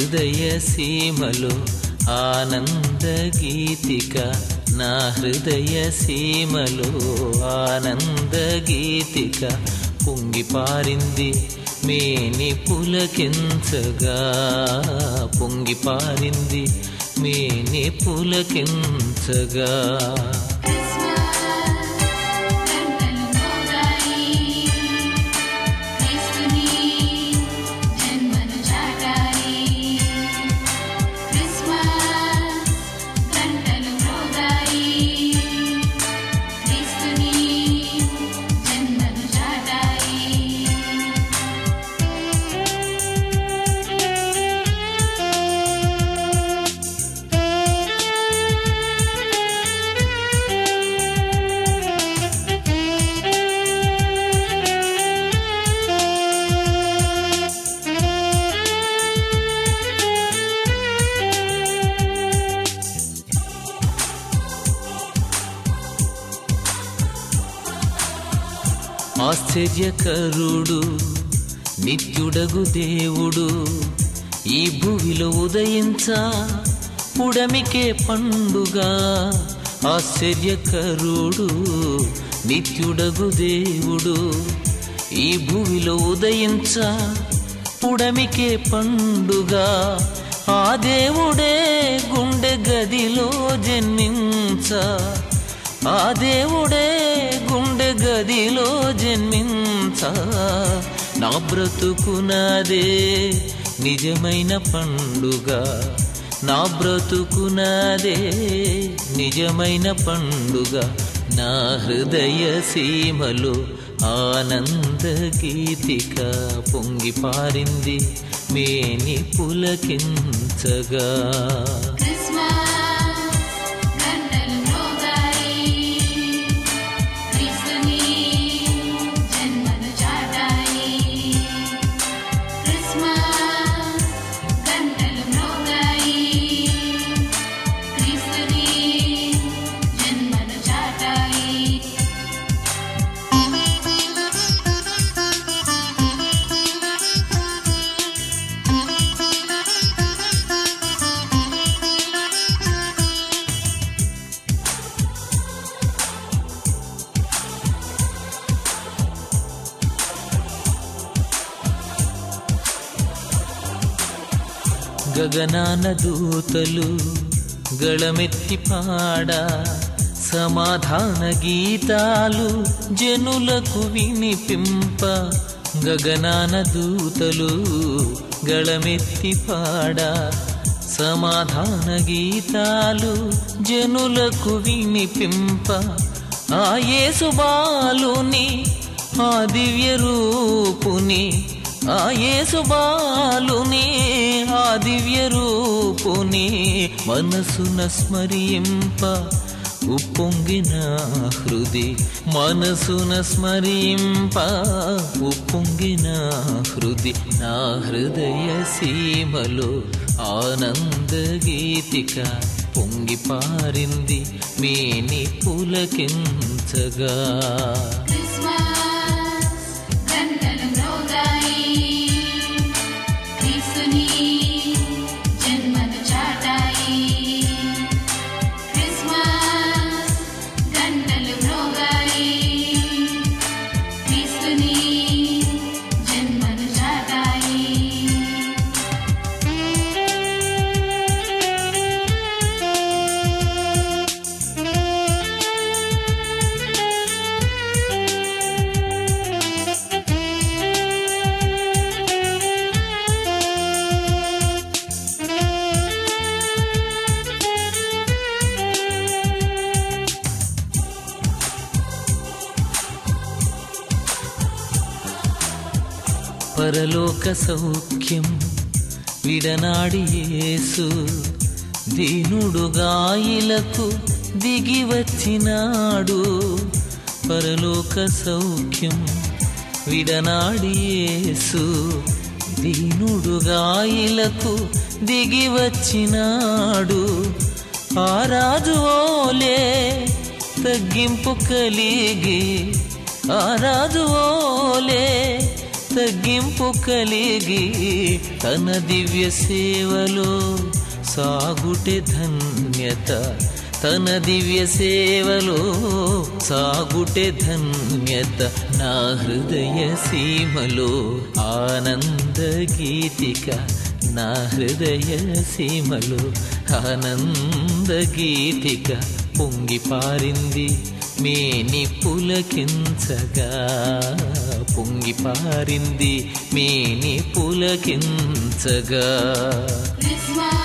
హృదయ సీమలో ఆనంద గీతిక, నా హృదయ సీమలో ఆనంద గీతిక పొంగి పారింది మేని పులకించగా, పొంగి పారింది మేని పులకించగా. ఆశ్చర్యకరుడు నిత్యుడగు దేవుడు ఈ భూమిలో ఉదయించా పుడమికే పండుగ. ఆశ్చర్యకరుడు నిత్యుడగు దేవుడు ఈ భూమిలో ఉదయించా పుడమికే పండుగ. ఆ దేవుడే గుండె గదిలో జన్మించా, ఆ దేవుడే గుండె గదిలో జన్మించా. నా బ్రతుకునదే నిజమైన పండుగ, నా బ్రతుకునదే నిజమైన పండుగ. నా హృదయ సీమలో ఆనంద గీతిక పొంగి పారింది మేని పులకించగా. గగనాన దూతలు గళమెత్తి పాడ, సమాధాన గీతాలు జనులకు వినిపింప. గగనాన దూతలు గళమెత్తి పాడ, సమాధాన గీతాలు జనులకు వినిపింప. ఆ యేసు బాలుని ఆ దివ్య రూపుని, ఆ యేసు బాలుని ఆ దివ్య రూపుని మనసున స్మరింప ఉప్పొంగిన హృది, మనసున స్మరింప ఉప్పొంగిన హృది. నా హృదయ సీమలో ఆనంద గీతిక పొంగి పారింది మేని పులకించగా. పరలోక సౌఖ్యం విడనాడి యేసు దీనుడుగా ఇలకు దిగి వచ్చినాడు. పరలోక సౌఖ్యం విడనాడి యేసు దీనుడుగా ఇలకు దిగి వచ్చినాడు. ఆ రాజు ఓలే తగ్గింపు కలిగి, ఆ రాజు ఓలే తగ్గింపు కలిగి తన దివ్య సేవలో సాగుటే ధన్యత, తన దివ్య సేవలో సాగుటే ధన్యత. నా హృదయ సీమలో ఆనంద గీతిక, నా హృదయ సీమలో ఆనంద గీతిక పొంగి పారింది మేని పులకించగా, పొంగి పారింది మేని పులకించగా.